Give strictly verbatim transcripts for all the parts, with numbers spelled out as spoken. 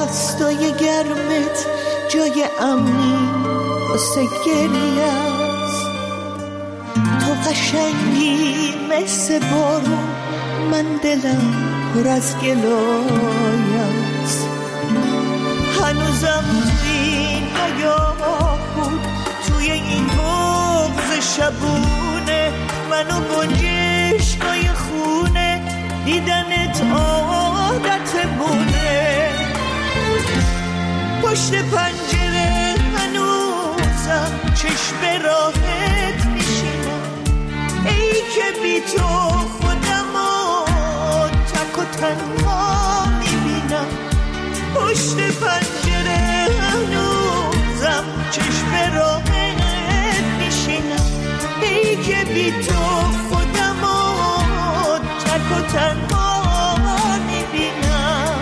دستای گرمت جای امنی واسه گریه است. تو قشنگی مثل بارون، من دلم پر از گلای است. هنوزم توی این نگاه بود، توی این بغض شبونه، منو گنجشکای خونه، دیدنت عادت بونه. پشت پنجره هنوزم چشم راحت میشینم، ای که بی تو خودمو تک و تنها میبینم. پشت پنجره هنوزم چشم راحت میشینم، ای که بی تو خودمو تک و تنها میبینم.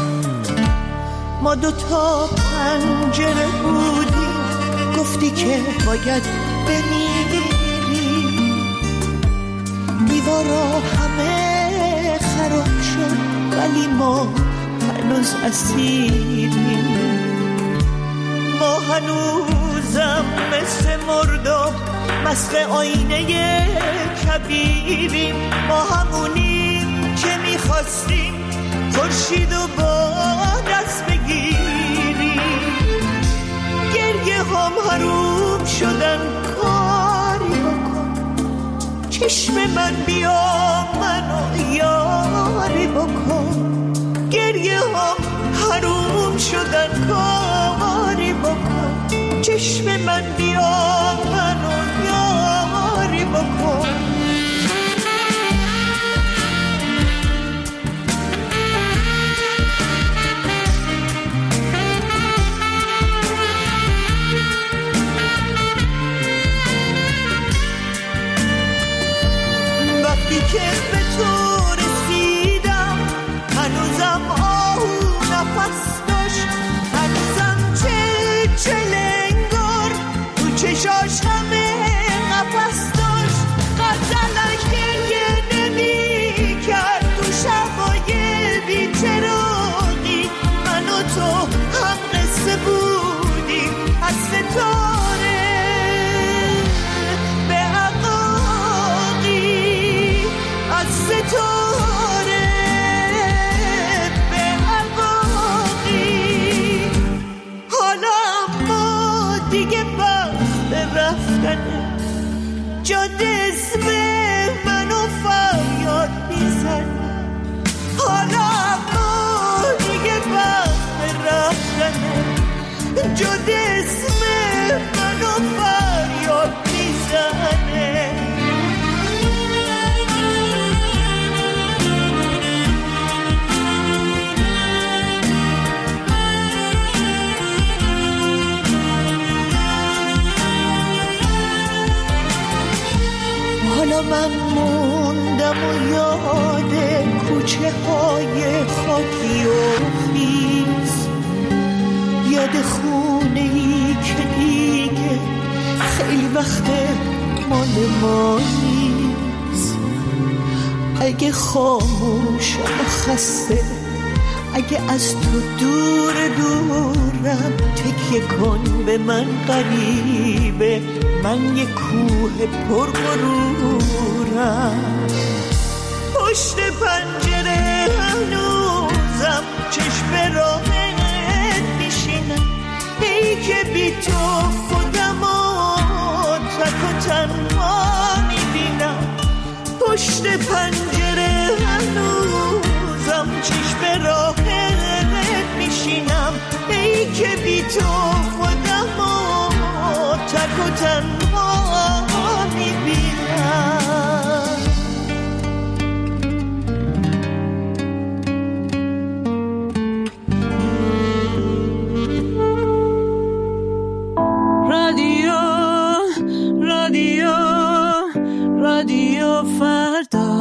ما دوتا پنجره بودیم، گفتی که باید بمیری. دیوارا همه خراب شد ولی ما هنوز اسیریم. ما هنوزم مثل مردم مست آینه کبیریم. ما همونیم که میخواستیم خورشیدو با دست بگیریم. گریه هم حروم شدن، کاری بکن چشم من، بیا منو یاری بکن. گریه هم حروم شدن، کاری بکن چشم من، بیا منو یاری بکن. وقتی که به تو رسیدم هنوزم آهو نفس داشت، هنوزم چه چلنگار تو چشاش همه نفس داشت. غزلش گریه نمی کرد تو شبای بی‌چراغی، من و تو هم قصه بودیم از ستاره به عقاقی، از ستاره به عقاقی. حالا اما دیگه وقت رفتنه، جاده اسم منو فریاد میزنه. حالا اما دیگه وقت رفتنه، جاده اسم منو فریاد میزنه. حالا من موندم و یاد کوچه های خاکی و خیز، یاد خونه ای که دیگه خیلی وقت مال ما نیست. اگه خاموشم و خسته، اگه از تو دور دورم، تکیه کن به من غریبه، من یه کوه پر غرورم. پشت پنجره هنوزم چشم راحت میشینم، ای که بی تو خودمو تک و تنها میبینم. پشت پنجره هنوزم چشم راحت میشینم، ای که بی تو خودمو تک و تنها میبینم. رادیو رادیو رادیو فردا.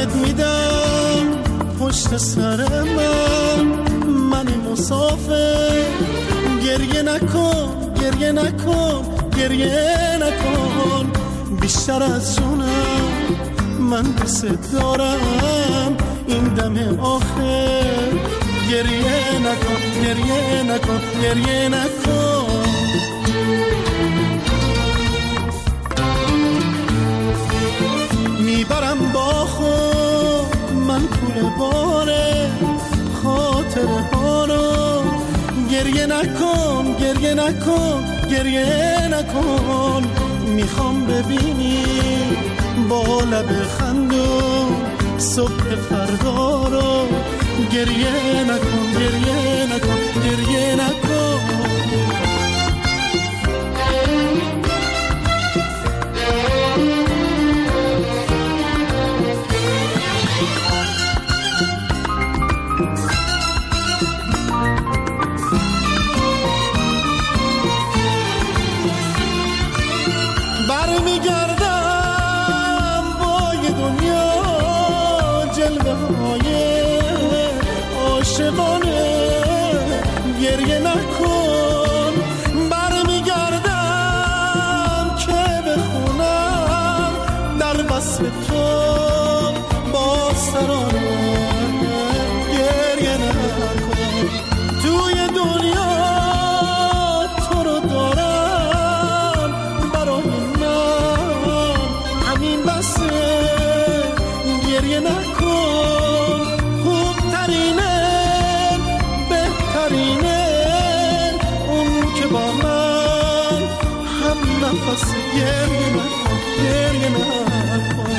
قسمت میدم پشت سر من، من مسافر. گریه نکن گریه نکن گریه نکن، بیشتر از جونم من دوست دارم این دم آخر. گریه نکن گریه نکن گریه نکن. میبرم با خود من پول باره خاطره ها رو. گریه نکن گریه نکن گریه نکن، میخوام ببینی با لب خندون صبح فردا رو. گریه نکن گریه نکن گریه نکن. گریه نکن، برمیگردم که بخونم در وصف تو با سرانه. گریه نکن، توی دنیا تو رو دارم، برای من همین بسه. گریه نکن، خوبترینه بهترینه اون که با من هم نفس. گریه نکن گریه نکن.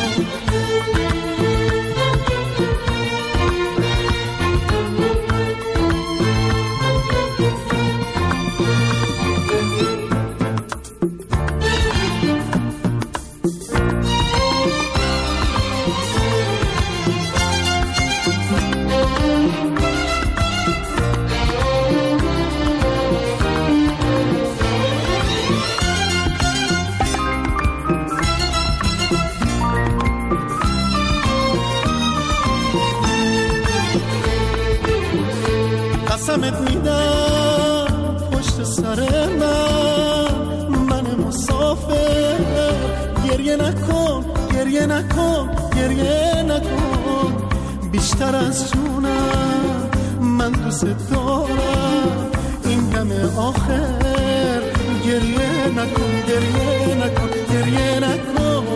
قسمت میدم پشت سر من، من مسافر. گریه نکن گریه نکن گریه نکن، بیشتر از جونم من دوست دارم این دم آخر. گریه نکن گریه نکن گریه نکن.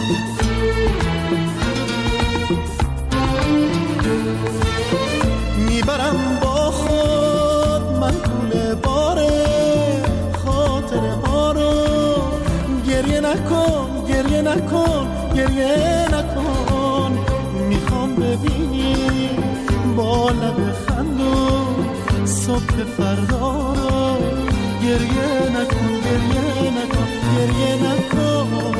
میبرم با خود من پول باره خاطره ها رو. گریه نکن گریه نکن گریه نکن، میخوام ببینی با لب خندون صبح فردا رو. گریه نکن گریه نکن گریه نکن.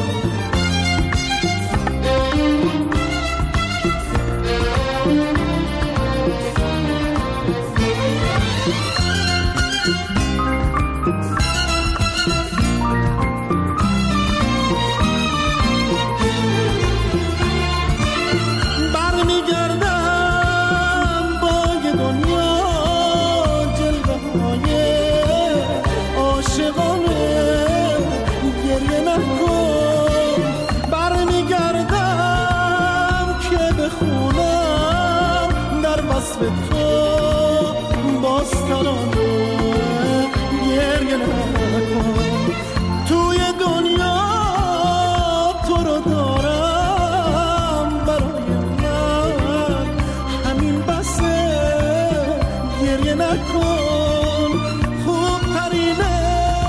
به تو باستانه. گریه نکن، توی دنیا تو رو دارم، برای من همین بسه. گریه نکن، خوبترینه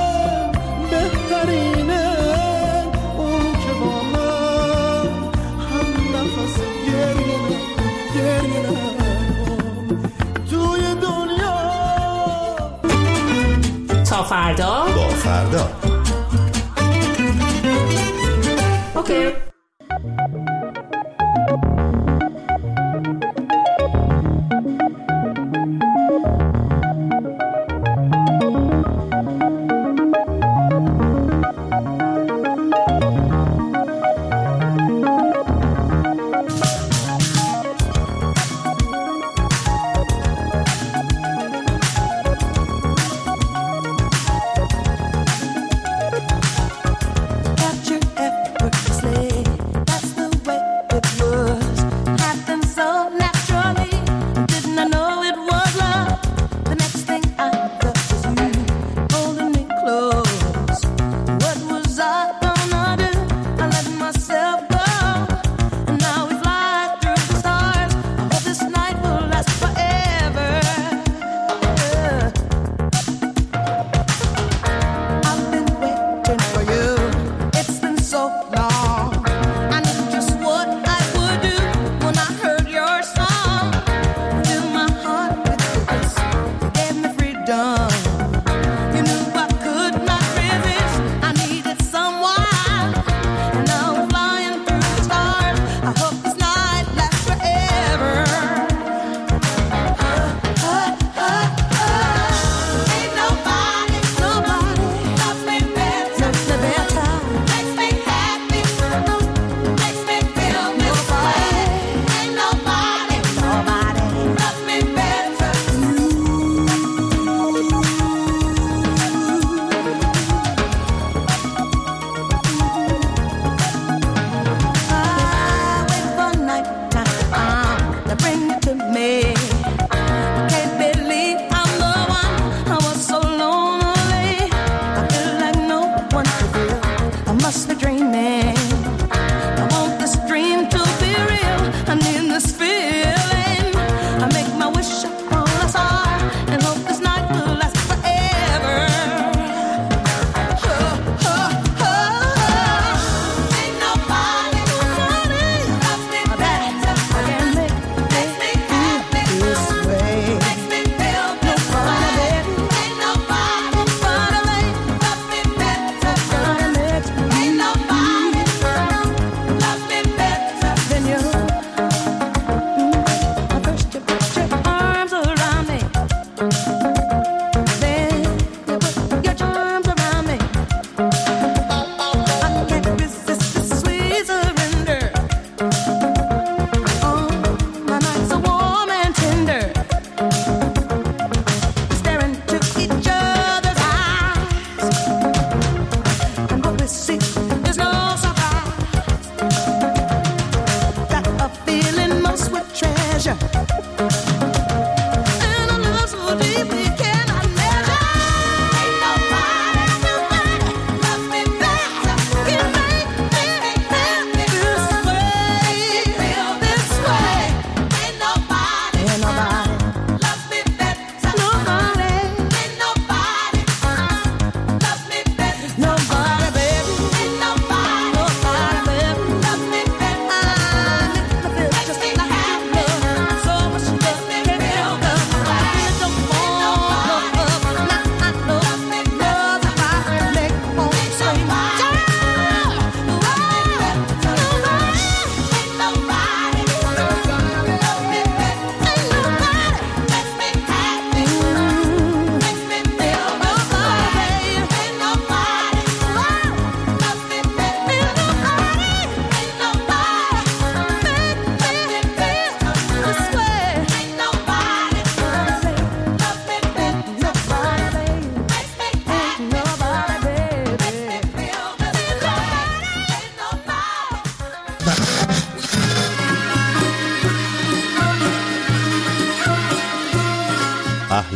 بهترینه اون که با من هم نفس. گریه نکن گریه نکن. تا فردا با فردا. اوکی.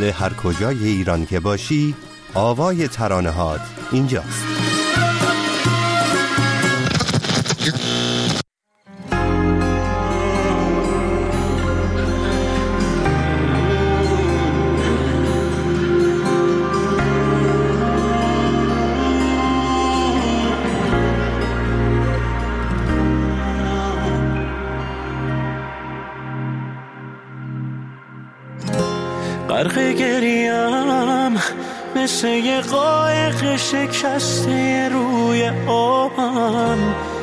هر کجای ایران که باشی، آوای ترانه‌هات اینجاست. غرق گریم مثل یه قایق شکسته روی آبم،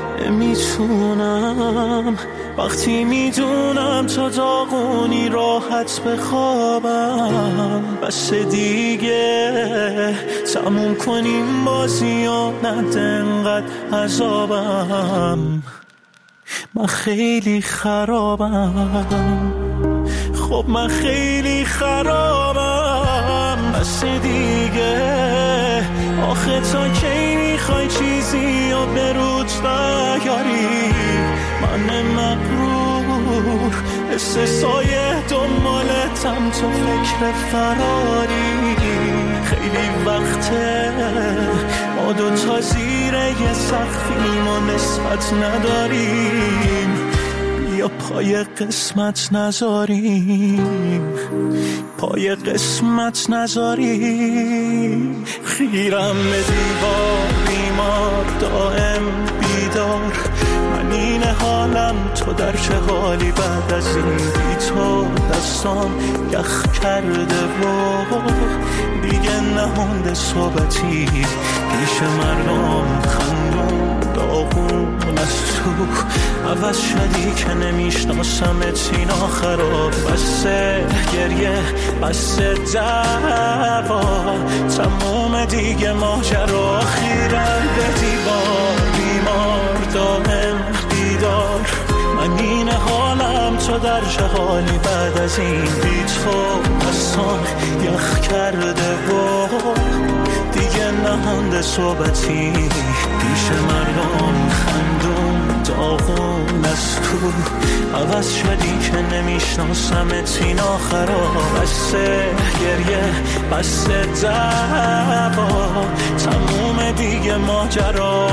نمیتونم وقتی میدونم تا داغونی راحت بخوابم. بس دیگه تموم کنیم بازی و نده انقدر عذابم. من خیلی خرابم، خب من خیلی خرابم. بس دیگه آخه تا کی میخوای چیزی و به روت نیاری؟ من مغرور استثای دنبالتم تو فکر فراری. خیلی وقته ما دوتا زیر یه سقفیم و نسبت نداریم، یا پای قسمت نذاریم، پای قسمت نذاریم. خیرم به دیوار بیمار دائم بیدار، من این حالم تو در چه حالی بعد از این بی تو دستام یخ کرده و دیگه نمونده صحبتی پیش مردم خندون داغون از تو. عوض شدی که نمیشناسمت این آخرا. بسه گریه بسه دعوا، تموم دیگه ماجرا. خیرم به دیوار بیمار دائم بیدار، من این حالم تو در چه حالی بعد از این بی تو دستان یخ کرده و دیگه نمونده صحبتی پیش مردم خندون داغون از تو. عوض شدی که نمیشناسمت این آخرا. بسه گریه بسه دعوا، تموم دیگه ماجرا.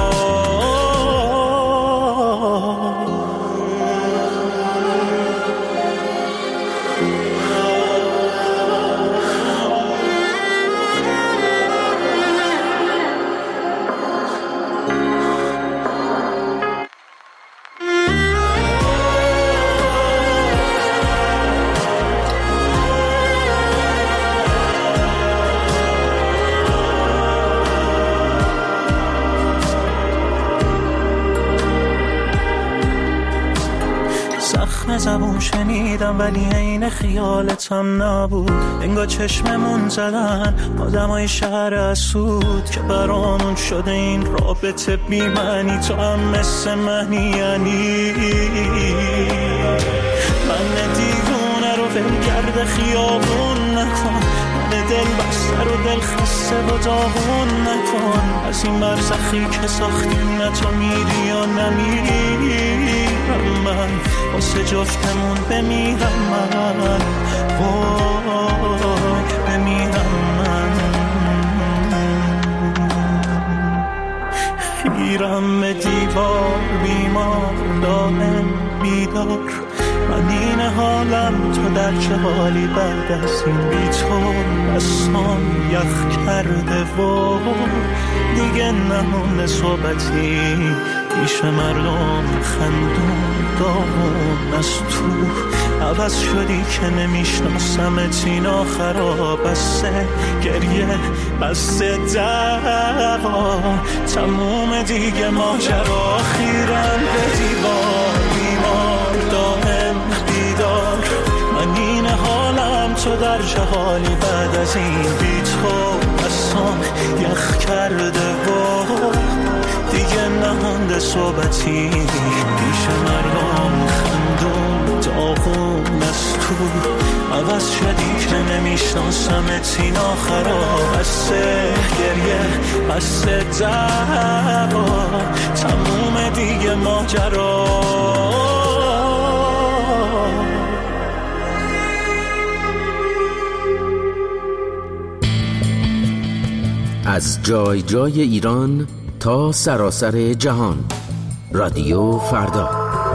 زبون شنیدم ولی عین خیالتم نبود. انگار چشممون زدن آدمای شهر اسود که برامون شده این رابطه بی معنی. تو هم مثل منی یعنی من دیوونه رو ولگرد خیابون نکن، من دل بستر و دل خسته و داغون نکن. از این برزخی که ساختیم نه تو میری یا نمیری، من واسه جفتمون بمیرم من، وای بمیرم من. خیرم به دیوار بیمار دائم بیدار، من این حالم تو در چه حالی بعد از این بی تو دستان یخ کرده و دیگه نمونه صحبتی پیش مردم خندون داغون از تو. عوض شدی که نمیشناسمت این آخرا. بسه گریه بسه دعوا، تموم دیگه ماجرا. خیرم به دیوار بیمار دائم بیدار، من این حالم تو در چه حالی بعد از این بی تو دستان یخ کرده و دیگه نمونده صحبتی پیش مردم خندون داغون از تو. عوض شدی که نمیشناسمت این آخرا. بسه گریه بسه دعوا، تموم دیگه ماجرا. از جای جای ایران تا سراسر جهان. رادیو فردا.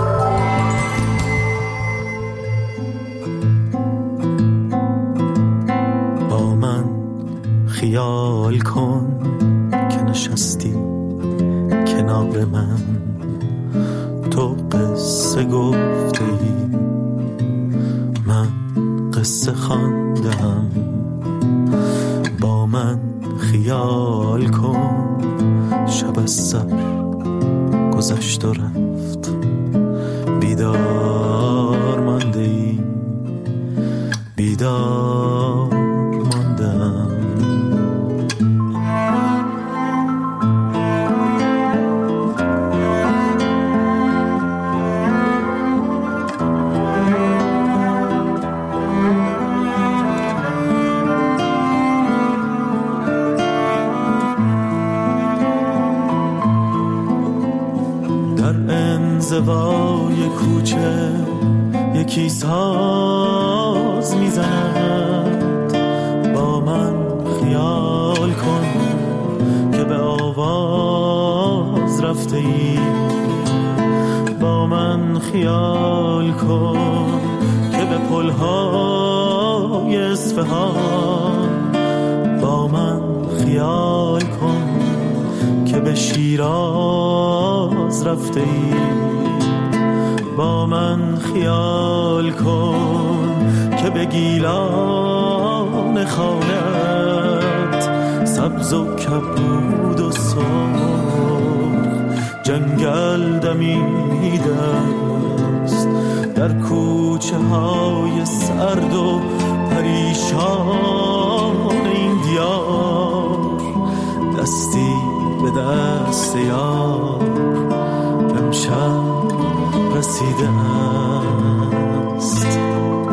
با من خیال کن که نشستی کنار من، تو قصه گفته ای، من قصه خواندم. با من خیال کن شب از سر گذشت و رفت، بیدار مانده ای، بیدار ماندم. زوای کوچه یکی ساز میزند، با من خیال کن که به آواز رفته ای، با من خیال کن که به پلهای اصفهان، با من خیال کن که به شیراز رفته ای، با من خیال کن که به گیلان خانت سبز و کبود و سرخ جنگل دمیده است، در کوچه های سرد و پریشان این دیار، دستی به دست یار امشب رسیده است.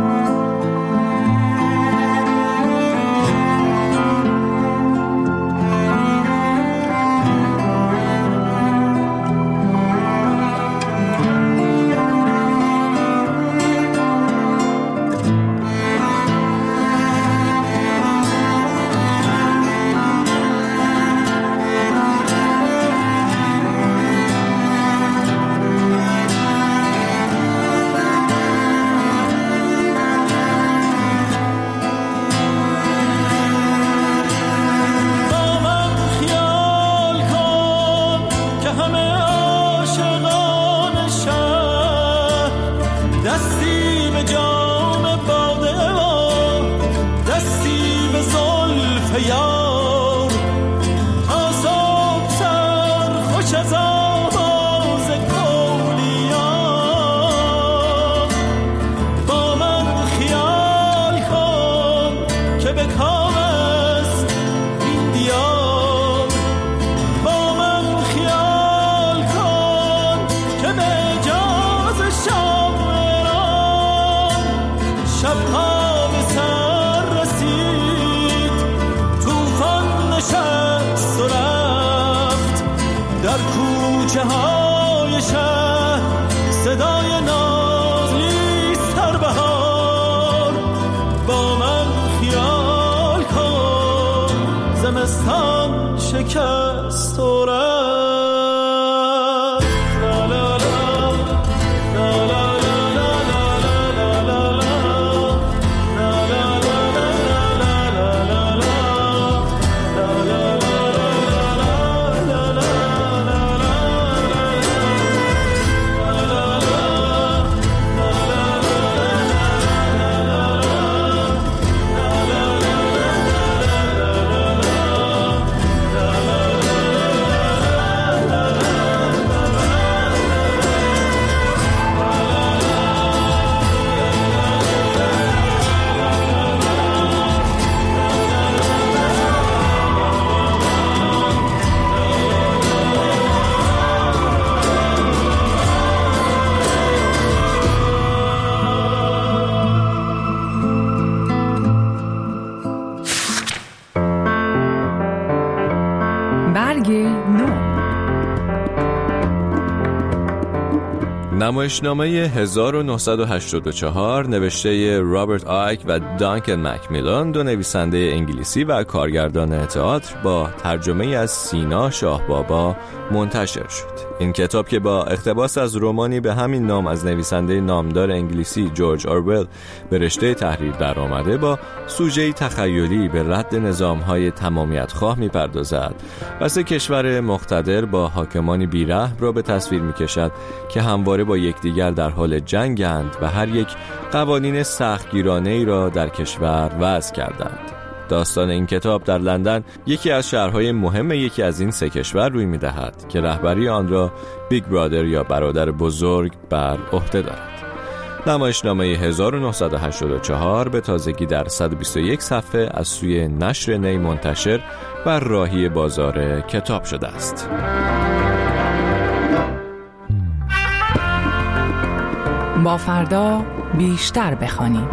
کوچه های شهر صدای نازلی سربهار، با من خیال کن زمستان شکست و رفت. نمایشنامه هزار و نهصد و هشتاد و چهار نوشته رابرت آیک و دانکن مکمیلان، دو نویسنده انگلیسی و کارگردان تئاتر، با ترجمه از سینا شاهبابا منتشر شد. این کتاب که با اقتباس از رمانی به همین نام از نویسنده نامدار انگلیسی جورج اورول به رشته تحریر در آمده، با سوژه‌ای تخیلی به رد نظام‌های تمامیت خواه می‌پردازد و سه کشور مقتدر با حاکمانی بی‌رحم را به تصویر می‌کشد که همواره با یکدیگر در حال جنگند و هر یک قوانین سختگیرانه‌ای را در کشور وضع کردند. داستان این کتاب در لندن، یکی از شهرهای مهم یکی از این سه کشور، روی می‌دهد که رهبری آن را بیگ برادر یا برادر بزرگ بر عهده دارد. نمایشنامه هزار و نهصد و هشتاد و چهار به تازگی در صد و بیست و یک صفحه از سوی نشر نی منتشر و راهی بازار کتاب شده است. با فردا بیشتر بخوانیم.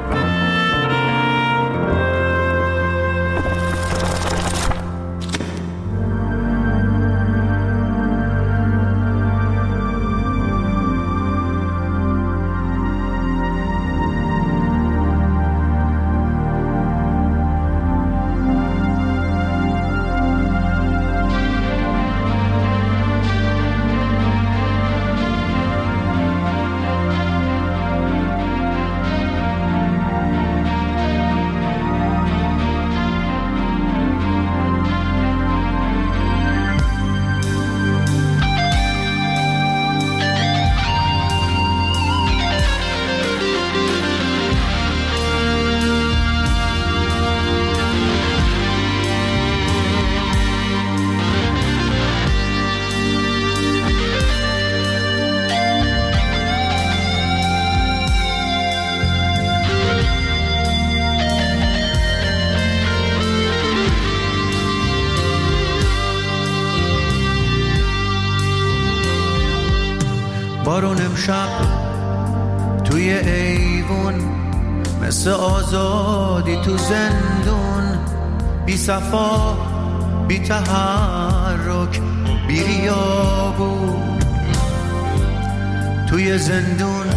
بارون امشب توی ایوون مثل آزادی تو زندون، بی صفا بی تحرک بی ریابون، توی زندون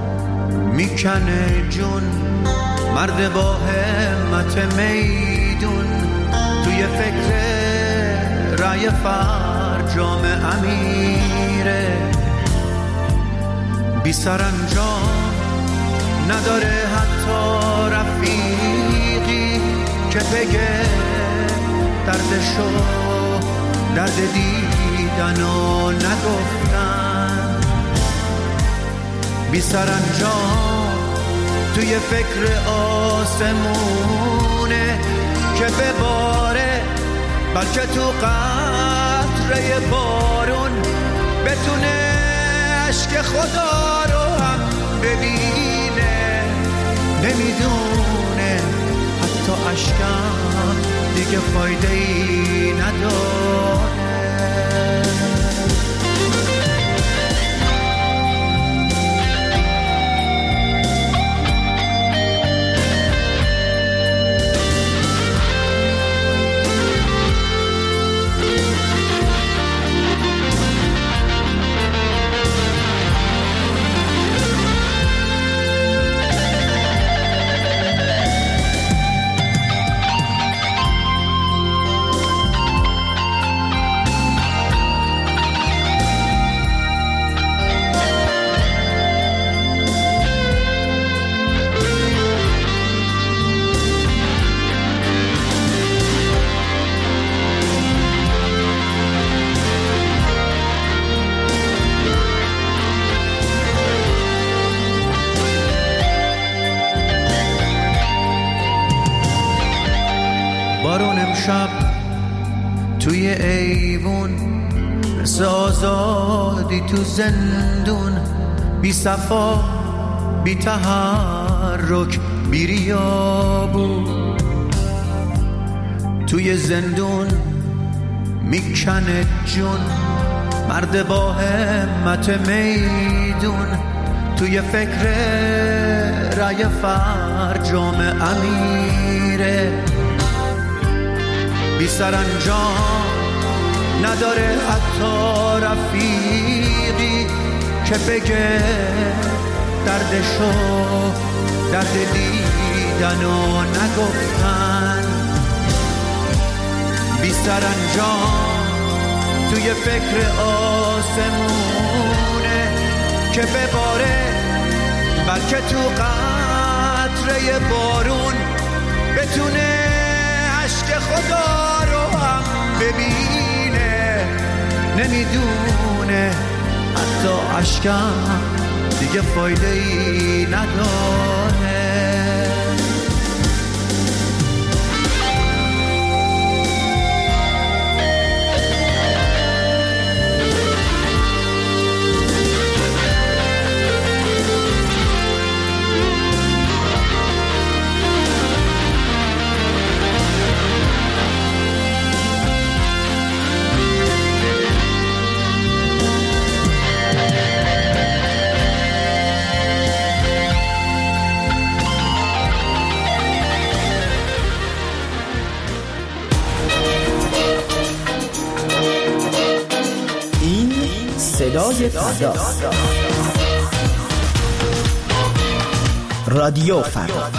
میکنه جون مرد با همت میدون، توی فکر رای فرجام امیره، بی سرانجام نداره حتی رفیقی که بگه دردشو درد دیدن و نگفتن، بی سرانجام توی فکر آسمونه که بباره، بلکه تو قطره بارون بتونه عشق خدا رو هم ببینه، نمیدونه حتی عشقم دیگه فایده ای نداره. بارون امشب توی ایوون مثل آزادی تو زندون، بی صفا بی تحرک بی ریابون، توی زندون میکنه جون مرد با همت میدون، توی فکر رای فرجام امیره، بی سرانجام نداره حتی رفیقی که بگه دردشو درد دیدن و نگفتن، بی سرانجام توی فکر آسمونه که بباره، بلکه تو قطره بارون بتونه عشق خدا رو هم ببینه. نمیدونه حتی عشقم دیگه فایده ای نداره. صدای فردا، رادیو فردا.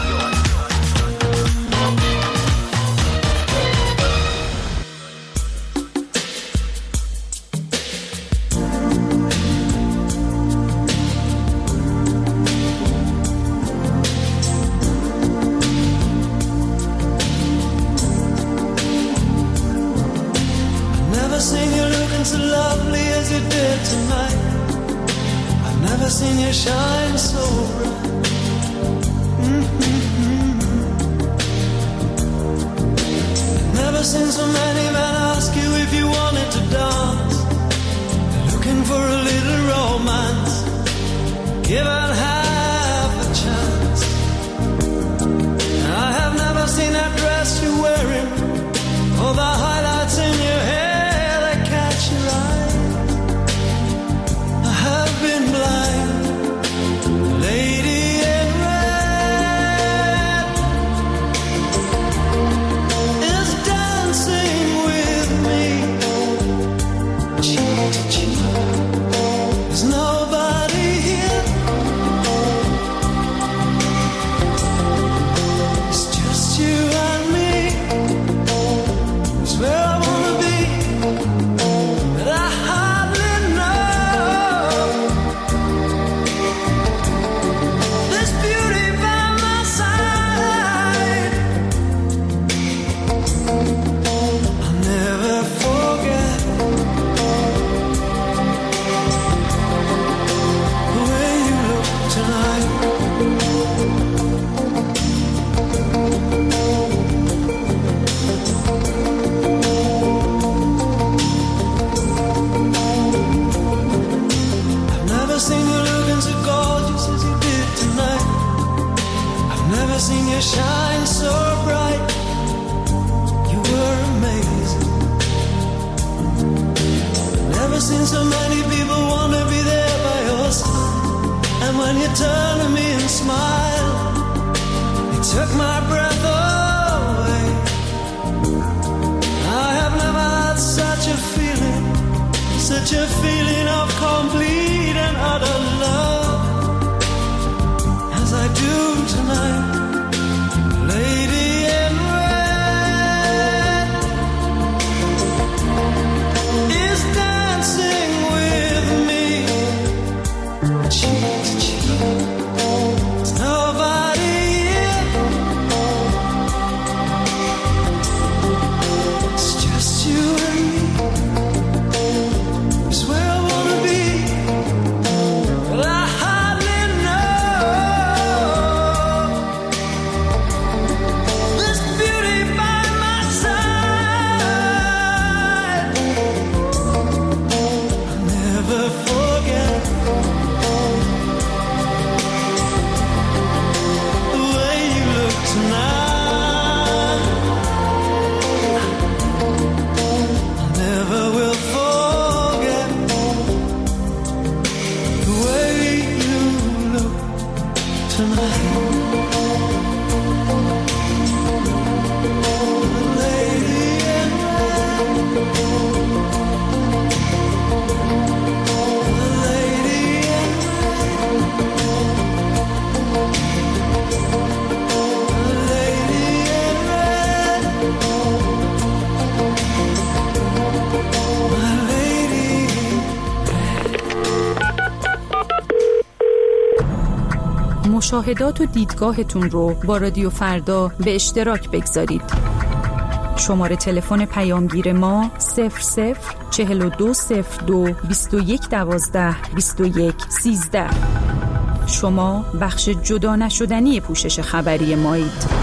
مشاهدات و دیدگاهتون رو با رادیو فردا به اشتراک بگذارید. شماره تلفن پیامگیر ما صفر صفر چهل و دو صفر دو بیست و یک دوازده بیست و یک سیزده. شما بخش جدا نشدنی پوشش خبری مایید.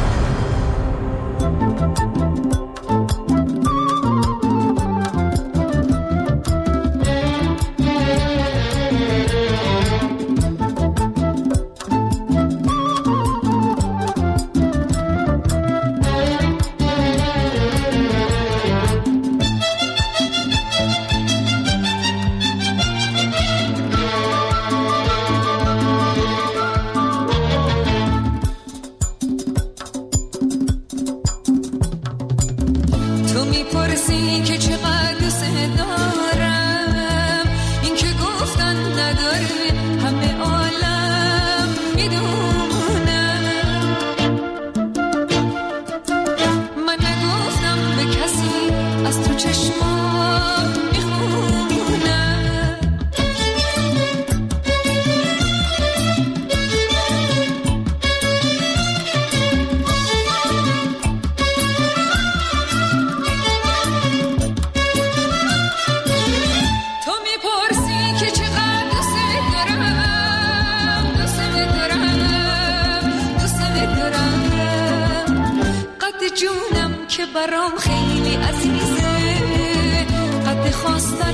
برام خیلی عزیزه، قد خواستن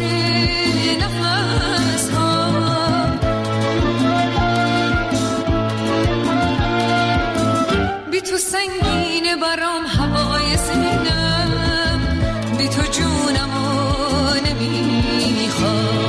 نفس ها. بی تو سنگینه برام هوای سینم، بی تو جونمو نمیخوام.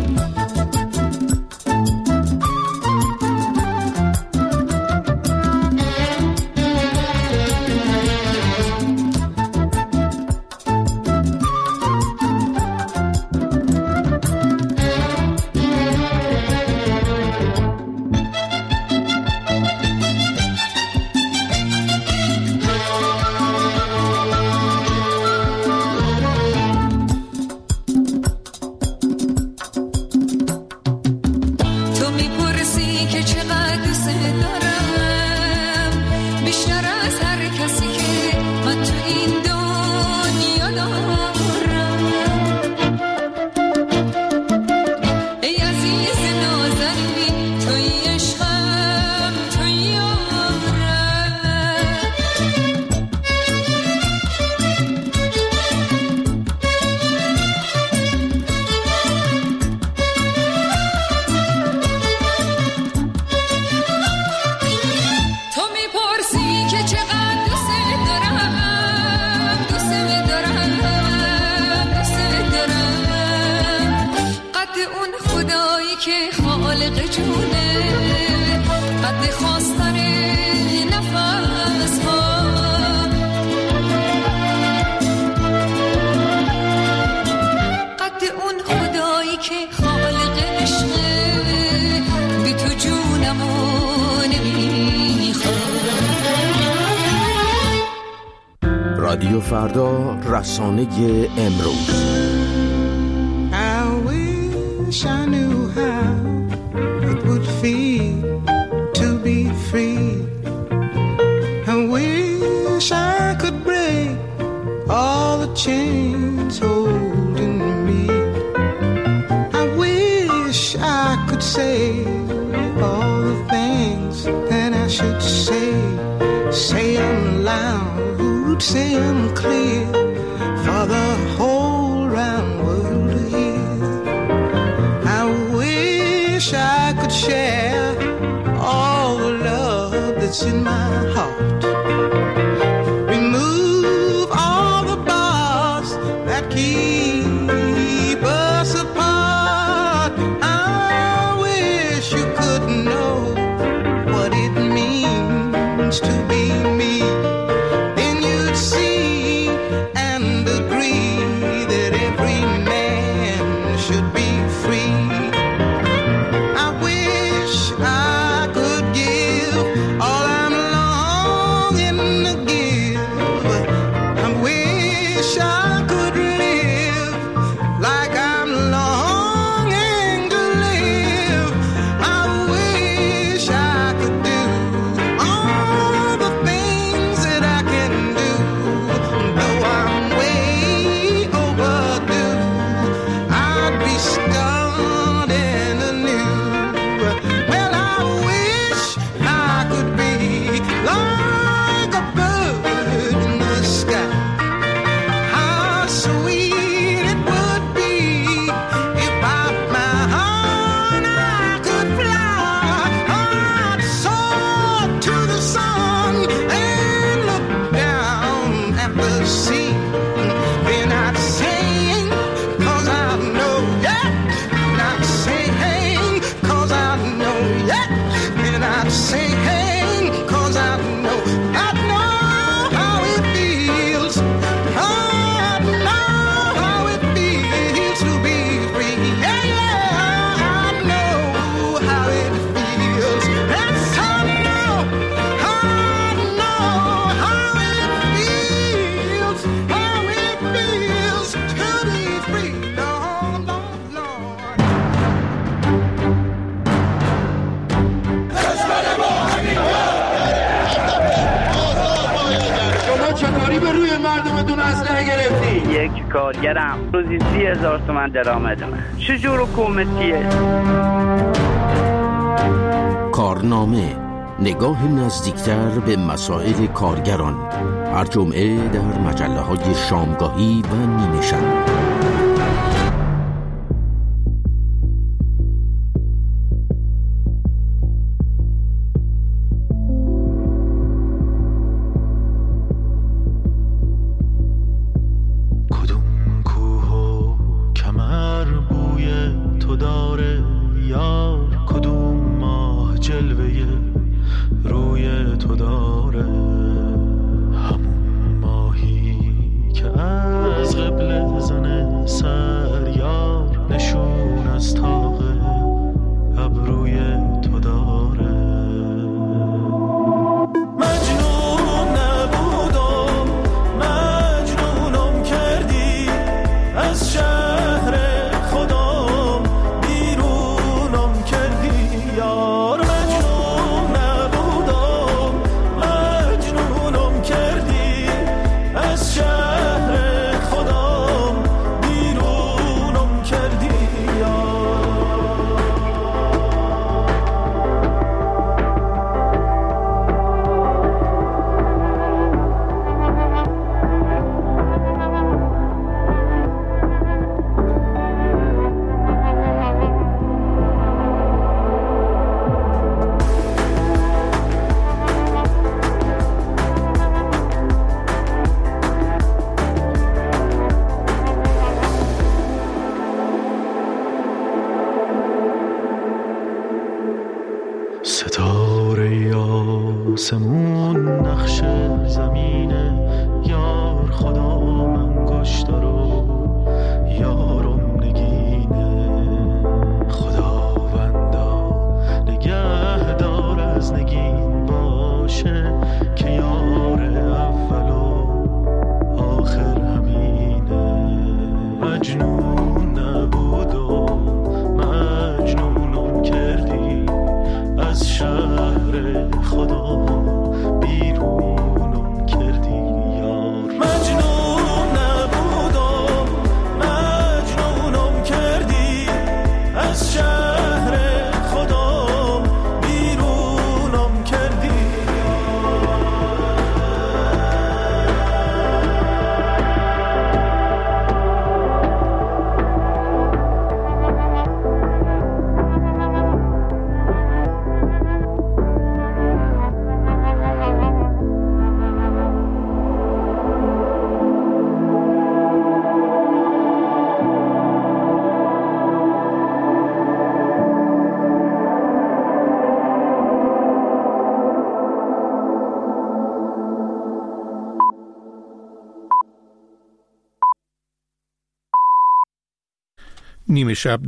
رادیو فردا، رسانه امروز. I wish I knew how it would feel to be free. I wish I could break all the chains holding me. I wish I could say all the things that I should say. Say them loud, say them clear for the whole round world to hear. I wish I could share all the love that's in my heart. Remove all the bars that keep us apart. I wish you could know what it means to be me. All I'm longing اسلحه گرفتی؟ یک کارگرم روزی سی هزار تومن درآمد من. چجور حکومتیه؟ کارنامه، نگاه نزدیکتر به مسائل کارگران، هر جمعه در مجله های شامگاهی و نیمه شب. ستاره آسمون نقش زمینه، یار خدا من گشتارو یارم نگینه. خداوندا نگه دار از نگین باشه که یار اول و آخر همینه. مجنون نبود و مجنونم کردی، از شهر خدا بیرونم کردی یار. مجنون نبودم مجنونم کردی، از شهر خدا بیرونم کردی نیمه شب